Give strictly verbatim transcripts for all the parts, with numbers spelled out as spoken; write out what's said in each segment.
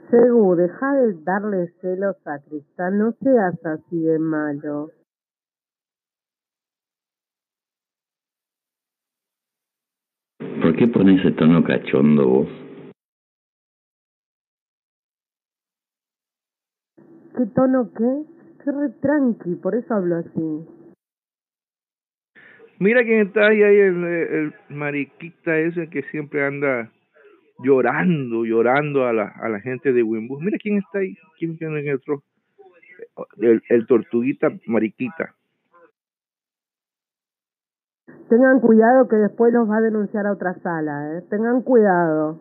Segu, deja de darle celos a Cristal, no seas así de malo. ¿Por qué pones ese tono cachondo vos? ¿Qué tono qué? Estoy re tranqui, por eso hablo así. Mira quién está ahí, ahí el, el mariquita ese que siempre anda llorando, llorando a la, a la gente de Wimbu. Mira quién está ahí, quién tiene en el otro, el, el tortuguita mariquita. Tengan cuidado que después nos va a denunciar a otra sala, ¿eh? Tengan cuidado.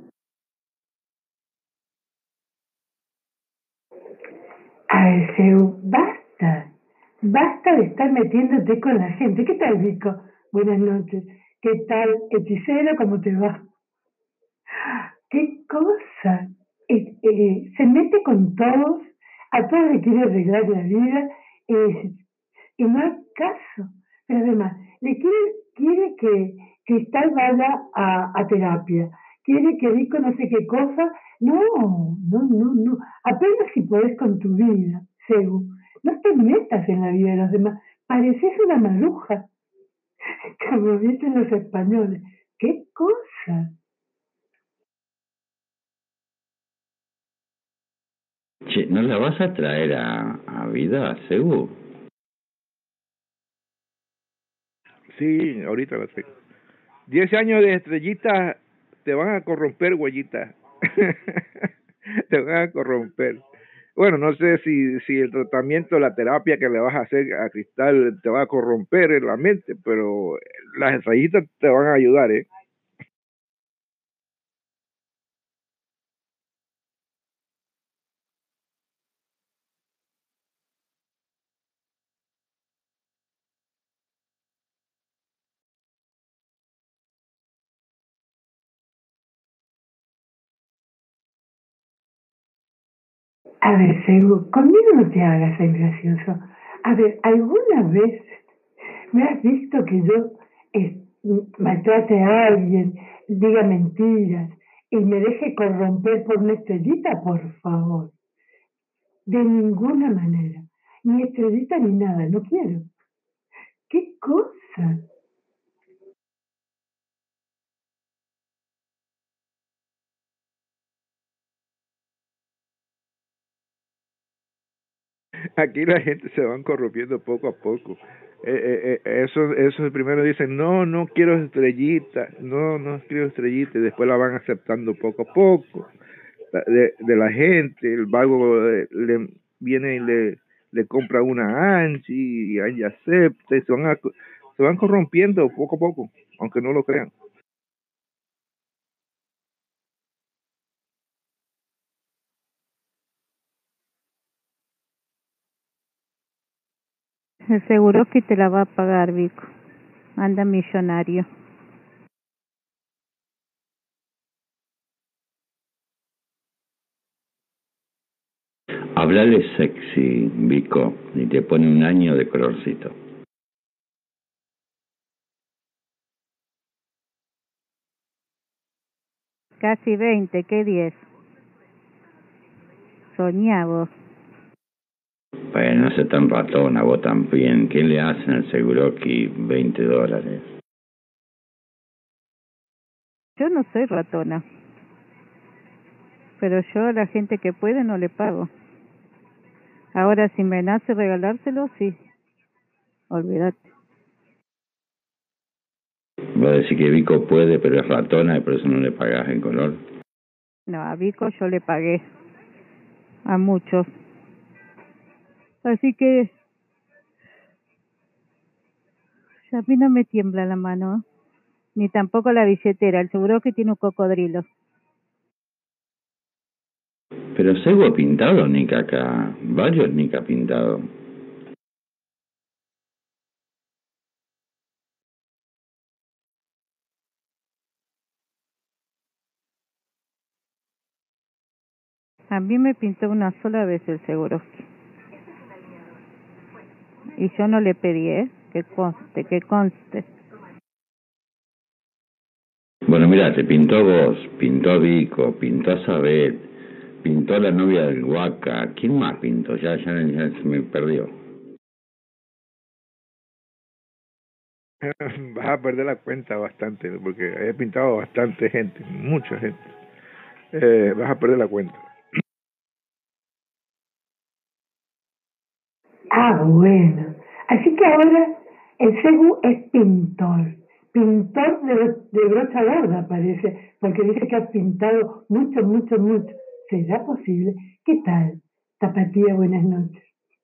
A ver, Seu, basta. Basta de estar metiéndote con la gente. ¿Qué tal, Vico? Buenas noches. ¿Qué tal, hechicero? ¿Cómo te va? ¿Qué cosa? Eh, eh, se mete con todos, a todos le quiere arreglar la vida eh, y no hay caso. Pero además, le quiere, quiere que Cristal vaya a, a terapia, quiere que Vico no sé qué cosa. No, no, no, no. Apenas si podés con tu vida, Segu. No te metas en la vida de los demás. Pareces una maruja, como dicen los españoles. ¿Qué cosa? Che, ¿no la vas a traer a, a vida, Segu? Sí, ahorita lo sé. Diez años de estrellita te van a corromper, güeyita. Te van a corromper. Bueno, no sé si, si el tratamiento, la terapia que le vas a hacer a Cristal te va a corromper en la mente, pero las estrellitas te van a ayudar, ¿eh? A ver, Segu, conmigo no te hagas el gracioso. A ver, ¿alguna vez me has visto que yo eh, maltrate a alguien, diga mentiras y me deje corromper por una estrellita? Por favor. De ninguna manera. Ni estrellita ni nada, no quiero. ¿Qué cosa? Aquí la gente se van corrompiendo poco a poco. Eh, eh, eh, eso, eso primero dicen, no, no quiero estrellita, no, no quiero estrellita, y después la van aceptando poco a poco. De, de la gente, el vago eh, le viene y le, le compra una a Angie y Angie acepta, y se van, a, se van corrompiendo poco a poco, aunque no lo crean. Seguro que te la va a pagar, Vico. Anda millonario. Hablale sexy, Vico, y te pone un año de colorcito. Casi veinte, ¿qué diez? Soñá vos. Bueno, no sé tan ratona, vos también. ¿Qué le hacen al Seguroki veinte dólares? Yo no soy ratona. Pero yo a la gente que puede no le pago. Ahora, si me nace regalárselo, sí. Olvídate. Vos decís que Vico puede, pero es ratona y por eso no le pagás en color. No, a Vico yo le pagué. A muchos. Así que a mí no me tiembla la mano, ¿eh? Ni tampoco la billetera. El seguro que tiene un cocodrilo. Pero Segu ha pintado Nika acá. Varios Nika ha pintado. A mí me pintó una sola vez el seguro. Y yo no le pedí, ¿eh? Que conste, que conste. Bueno, mira, te pintó vos, pintó a Vico, pintó a Sabet, Pintó la novia del Huaca. ¿Quién más pintó? Ya, ya, ya se me perdió. Vas a perder la cuenta bastante, porque he pintado bastante gente, mucha gente. Eh, vas a perder la cuenta. Ah, bueno. Así que ahora el Segu es pintor. Pintor de, de brocha gorda, parece, porque dice que has pintado mucho, mucho, mucho. ¿Será posible? ¿Qué tal, Tapatía? Buenas noches.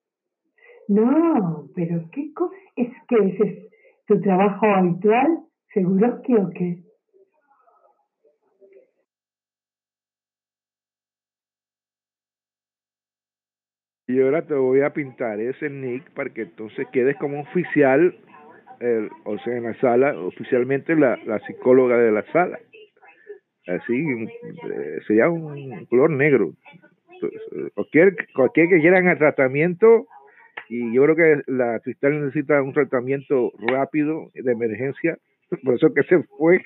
No, pero ¿qué cosa? ¿Es que ese es tu trabajo habitual? ¿Seguro que o qué? Y ahora te voy a pintar ese nick para que entonces quedes como oficial, eh, o sea, en la sala, oficialmente la, la psicóloga de la sala. Así, eh, sería un color negro. Entonces, cualquier, cualquier que quieran el tratamiento, y yo creo que la Cristal necesita un tratamiento rápido de emergencia, por eso que se fue.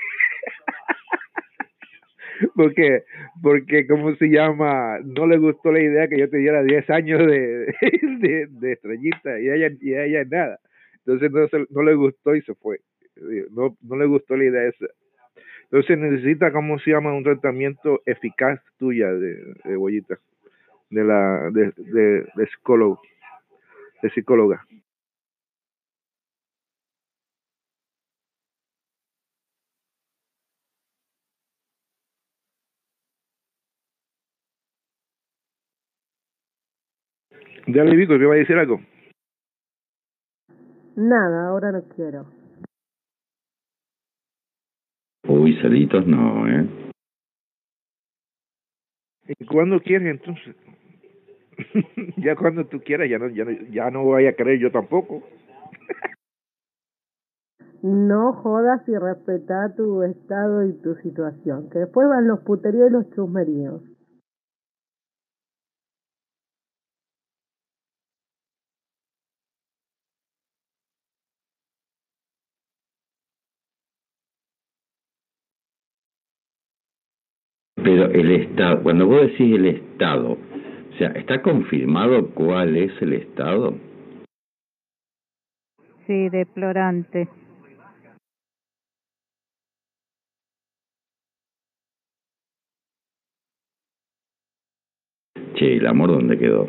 porque porque cómo se llama, no le gustó la idea que yo te diera diez años de, de, de estrellita y a ella y a ella nada, entonces no, se, no le gustó y se fue, no, no le gustó la idea esa. Entonces necesita, cómo se llama, un tratamiento eficaz tuya de, de bollita, de la de, de, de psicólogo, de psicóloga. Dale, Vico, ¿qué va a decir algo? Nada, ahora no quiero. Uy, celitos no, ¿eh? ¿Y cuándo quieres entonces? Ya cuando tú quieras, ya no, ya no, ya no voy a querer yo tampoco. No jodas y respeta tu estado y tu situación, que después van los puteríos y los chusmeríos. Pero el estado, cuando vos decís el estado, o sea, ¿está confirmado cuál es el estado? Sí, deplorante. Che, ¿el amor dónde quedó?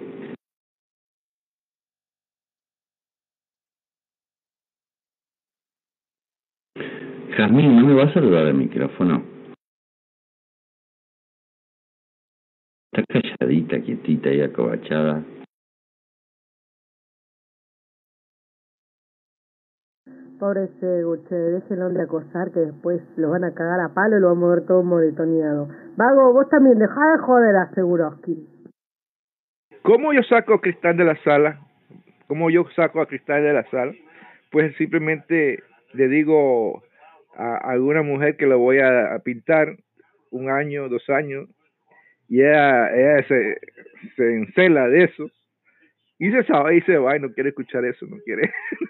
Jazmín, ¿no me vas a saludar al micrófono? Está calladita, quietita y acobachada. Pobre Segu, che, déjenlo de acosar que después lo van a cagar a palo y lo vamos a ver todo moretoneado. Vago, vos también, dejá de joder a Seguroski. ¿Cómo yo saco a Cristal de la sala? ¿Cómo yo saco a Cristal de la sala? Pues simplemente le digo a alguna mujer que lo voy a, a pintar un año, dos años, y ella, ella se, se encela de eso, y se sabe y se va y no quiere escuchar eso, no quiere.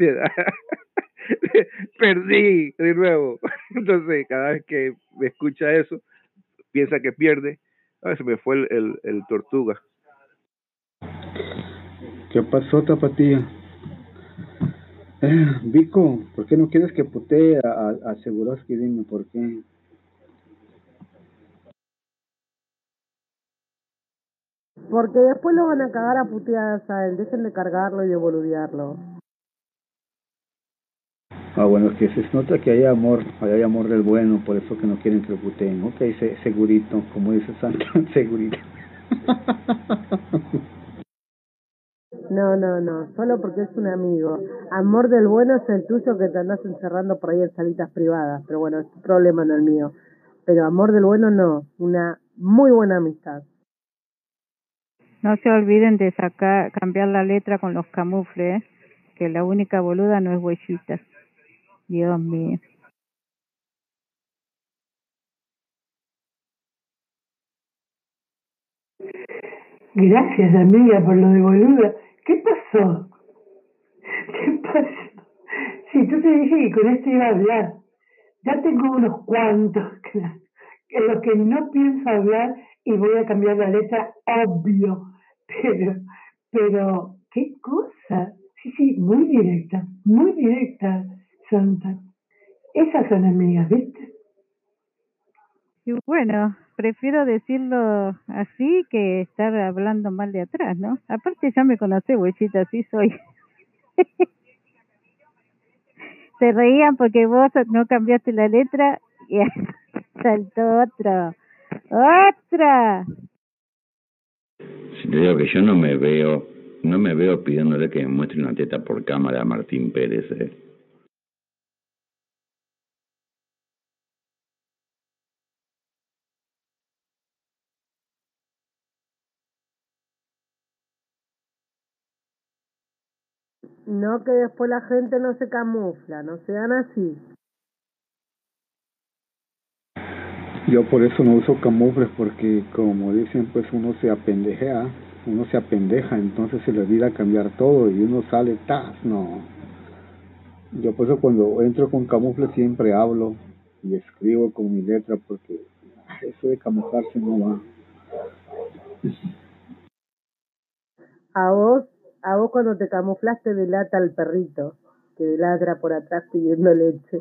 Perdí de nuevo. Entonces, cada vez que me escucha eso, piensa que pierde. A ver, se me fue el, el, el tortuga. ¿Qué pasó, Tapatía? Eh, Vico, ¿por qué no quieres que putee a, a, a Seguroski? Dime, ¿por qué? Porque después lo van a cagar a puteadas a él, dejen de cargarlo y de boludearlo. Ah, bueno, es que se nota que hay amor, hay amor del bueno, por eso que no quieren que lo puteen. Ok, se, segurito, como dice Santa, segurito. No, no, no, solo porque es un amigo. Amor del bueno es el tuyo que te andas encerrando por ahí en salitas privadas, pero bueno, es tu problema, no el mío. Pero amor del bueno no, una muy buena amistad. No se olviden de sacar, cambiar la letra con los camufles, ¿eh? Que la única boluda no es Huellita. Dios mío. Gracias, amiga, por lo de boluda. ¿Qué pasó? ¿Qué pasó? Sí, tú te dije que con esto iba a hablar. Ya tengo unos cuantos, claro. En los que no pienso hablar y voy a cambiar la letra, obvio, pero, pero, qué cosa. Sí, sí, muy directa, muy directa, Santa. Esas son amigas, ¿viste? Y bueno, prefiero decirlo así que estar hablando mal de atrás, ¿no? Aparte ya me conocés, huesita, así soy. Se reían porque vos no cambiaste la letra y saltó otro. ¡Otra! Si te digo que yo no me veo, no me veo pidiéndole que me muestre una teta por cámara a Martín Pérez, ¿eh? No, que después la gente no se camufla, no sean así. Yo por eso no uso camufles, porque como dicen, pues uno se apendejea, uno se apendeja, entonces se le olvida cambiar todo y uno sale, ¡tas! No. Yo por eso cuando entro con camufles siempre hablo y escribo con mi letra, porque eso de camuflarse no va. A vos, a vos cuando te camuflaste delata al perrito, que ladra por atrás pidiendo leche.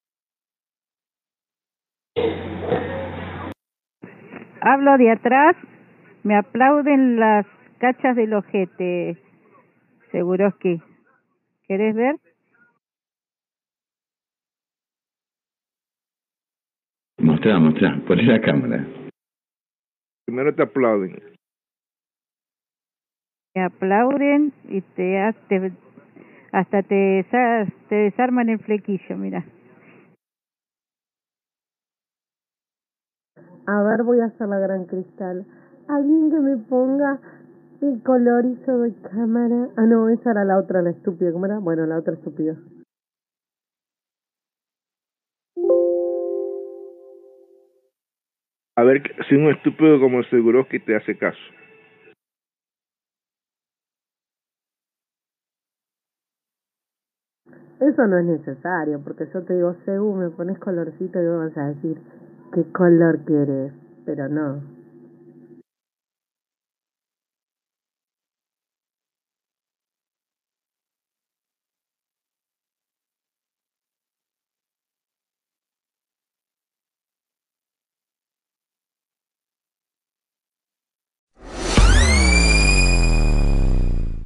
Hablo de atrás, me aplauden las cachas del ojete, Seguroski. ¿Querés ver? Mostrá, mostrá, poné la cámara. Primero te aplauden. Me aplauden y te, ha- te hasta te, desa- te desarman el flequillo, mira. A ver, voy a hacer la gran cristal. Alguien que me ponga el colorizo de cámara. Ah, no, esa era la otra, la estúpida. ¿Cómo era? Bueno, la otra estúpida. A ver si un estúpido como Seguroski te hace caso. Eso no es necesario, porque yo te digo, según me pones colorcito y vos vas a decir qué color quieres, pero no.